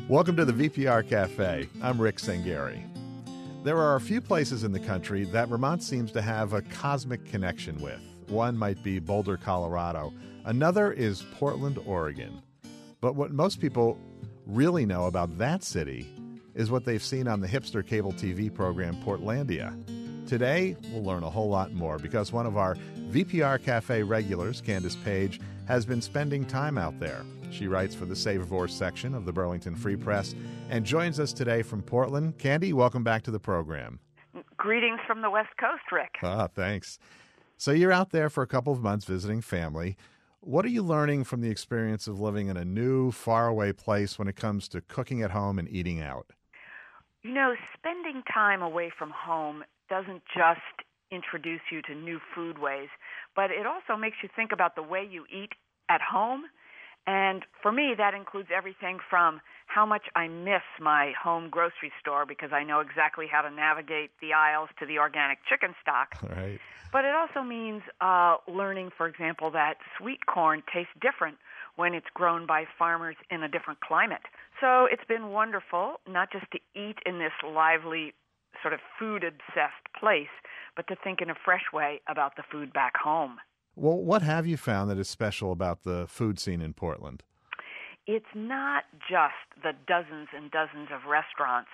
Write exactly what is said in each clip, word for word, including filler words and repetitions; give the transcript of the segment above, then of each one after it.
Welcome to the V P R Cafe. I'm Rick Sangari. There are a few places in the country that Vermont seems to have a cosmic connection with. One might be Boulder, Colorado. Another is Portland, Oregon. But what most people really know about that city is what they've seen on the hipster cable T V program Portlandia. Today, we'll learn a whole lot more because one of our V P R Cafe regulars, Candace Page, has been spending time out there. She writes for the Savorverse section of the Burlington Free Press and joins us today from Portland. Candy, welcome back to the program. Greetings from the West Coast, Rick. Ah, thanks. So you're out there for a couple of months visiting family. What are you learning from the experience of living in a new, faraway place when it comes to cooking at home and eating out? You know, spending time away from home doesn't just introduce you to new food ways, but it also makes you think about the way you eat at home. And for me, that includes everything from how much I miss my home grocery store because I know exactly how to navigate the aisles to the organic chicken stock. Right. But it also means uh, learning, for example, that sweet corn tastes different when it's grown by farmers in a different climate. So it's been wonderful not just to eat in this lively, sort of food-obsessed place, but to think in a fresh way about the food back home. Well, what have you found that is special about the food scene in Portland? It's not just the dozens and dozens of restaurants.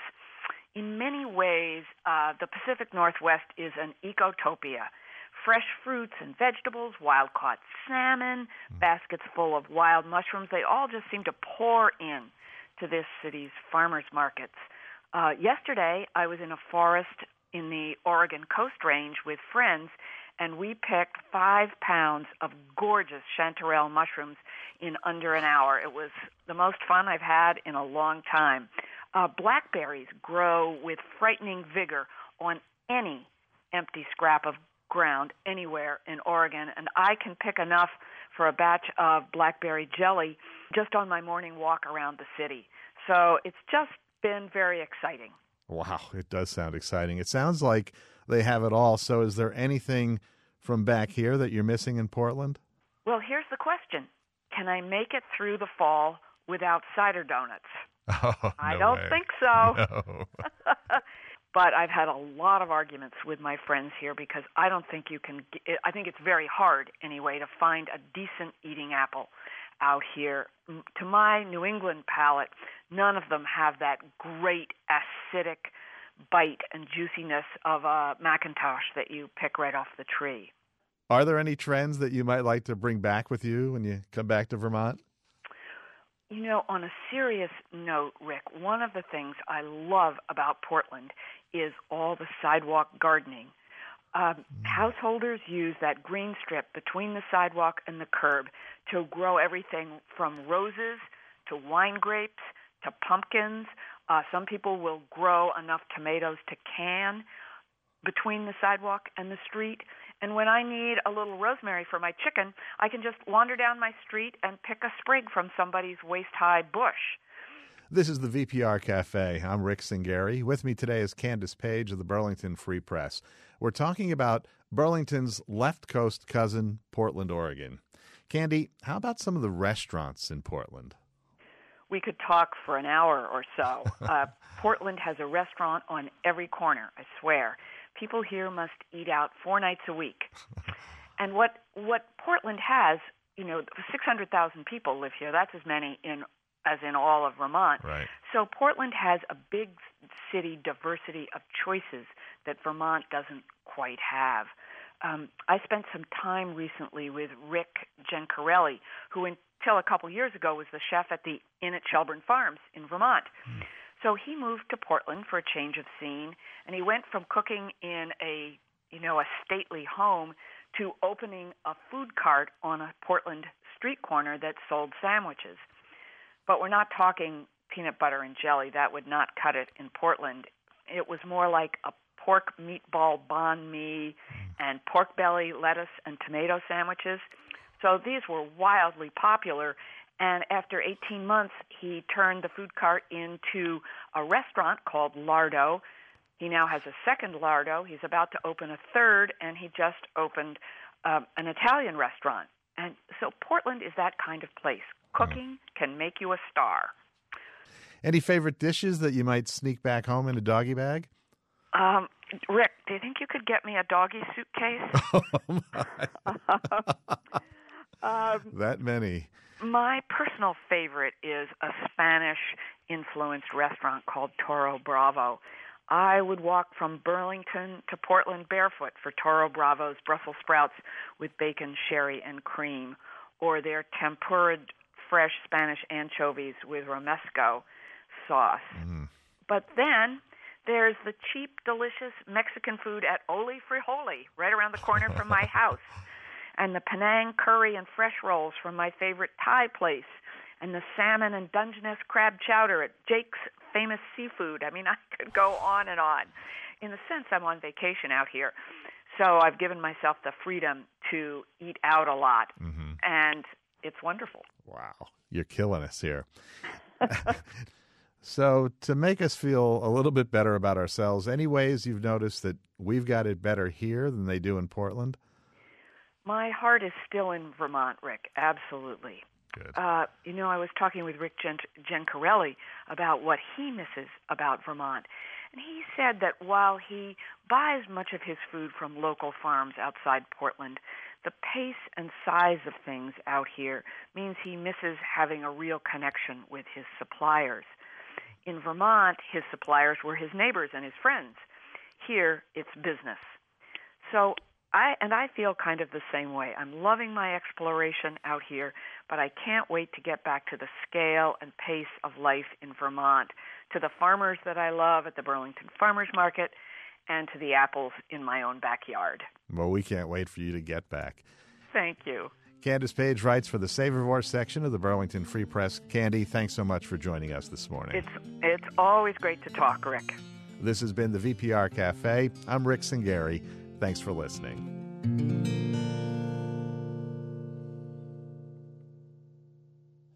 In many ways, uh, the Pacific Northwest is an ecotopia. Fresh fruits and vegetables, wild-caught salmon, mm. baskets full of wild mushrooms, they all just seem to pour in to this city's farmers markets. Uh, yesterday, I was in a forest in the Oregon Coast Range with friends, and we picked five pounds of gorgeous chanterelle mushrooms in under an hour. It was the most fun I've had in a long time. Uh, blackberries grow with frightening vigor on any empty scrap of ground anywhere in Oregon, and I can pick enough for a batch of blackberry jelly just on my morning walk around the city. So it's just been very exciting. Wow, it does sound exciting. It sounds like they have it all. So is there anything from back here that you're missing in Portland? Well, here's the question. Can I make it through the fall without cider donuts? Oh, no I don't way. think so. No. But I've had a lot of arguments with my friends here because I don't think you can, I think it's very hard anyway to find a decent eating apple out here. To my New England palate, none of them have that great acidic bite and juiciness of a Macintosh that you pick right off the tree. Are there any trends that you might like to bring back with you when you come back to Vermont? You know, on a serious note, Rick, one of the things I love about Portland is all the sidewalk gardening. Um, mm. Householders use that green strip between the sidewalk and the curb to grow everything from roses to wine grapes to pumpkins. Uh, some people will grow enough tomatoes to can between the sidewalk and the street. And when I need a little rosemary for my chicken, I can just wander down my street and pick a sprig from somebody's waist-high bush. This is the V P R Cafe. I'm Rick Sangari. With me today is Candace Page of the Burlington Free Press. We're talking about Burlington's left coast cousin, Portland, Oregon. Candy, how about some of the restaurants in Portland? We could talk for an hour or so. Uh, Portland has a restaurant on every corner, I swear. People here must eat out four nights a week. And what what Portland has, you know, six hundred thousand people live here. That's as many in as in all of Vermont. Right. So Portland has a big city diversity of choices that Vermont doesn't quite have. Um, I spent some time recently with Rick Gencarelli, who until a couple years ago was the chef at the Inn at Shelburne Farms in Vermont. Mm. So he moved to Portland for a change of scene, and he went from cooking in a, you know, a stately home to opening a food cart on a Portland street corner that sold sandwiches. But we're not talking peanut butter and jelly. That would not cut it in Portland. It was more like a pork meatball banh mi and pork belly, lettuce, and tomato sandwiches. So these were wildly popular. And after eighteen months, he turned the food cart into a restaurant called Lardo. He now has a second Lardo. He's about to open a third, and he just opened uh, an Italian restaurant. And so Portland is that kind of place. Cooking can make you a star. Any favorite dishes that you might sneak back home in a doggy bag? Um, Rick, do you think you could get me a doggy suitcase? Oh, my. um, that many. My personal favorite is a Spanish-influenced restaurant called Toro Bravo. I would walk from Burlington to Portland barefoot for Toro Bravo's Brussels sprouts with bacon, sherry, and cream, or their tempura fresh Spanish anchovies with romesco sauce. Mm. But then there's the cheap, delicious Mexican food at Oli Frijoli, right around the corner from my house, and the Penang curry and fresh rolls from my favorite Thai place, and the salmon and Dungeness crab chowder at Jake's Famous Seafood. I mean, I could go on and on. In a sense, I'm on vacation out here, so I've given myself the freedom to eat out a lot, mm-hmm. and it's wonderful. Wow, you're killing us here. So to make us feel a little bit better about ourselves, any ways you've noticed that we've got it better here than they do in Portland? My heart is still in Vermont, Rick, absolutely. Good. Uh, you know, I was talking with Rick Gen- Gencarelli about what he misses about Vermont. And he said that while he buys much of his food from local farms outside Portland, the pace and size of things out here means he misses having a real connection with his suppliers. In Vermont, his suppliers were his neighbors and his friends. Here, it's business. So I and I feel kind of the same way. I'm loving my exploration out here, but I can't wait to get back to the scale and pace of life in Vermont, to the farmers that I love at the Burlington Farmers Market, and to the apples in my own backyard. Well, we can't wait for you to get back. Thank you. Candace Page writes for the Savorvore section of the Burlington Free Press. Candy, thanks so much for joining us this morning. It's it's always great to talk, Rick. This has been the V P R Cafe. I'm Rick Cengary. Thanks for listening.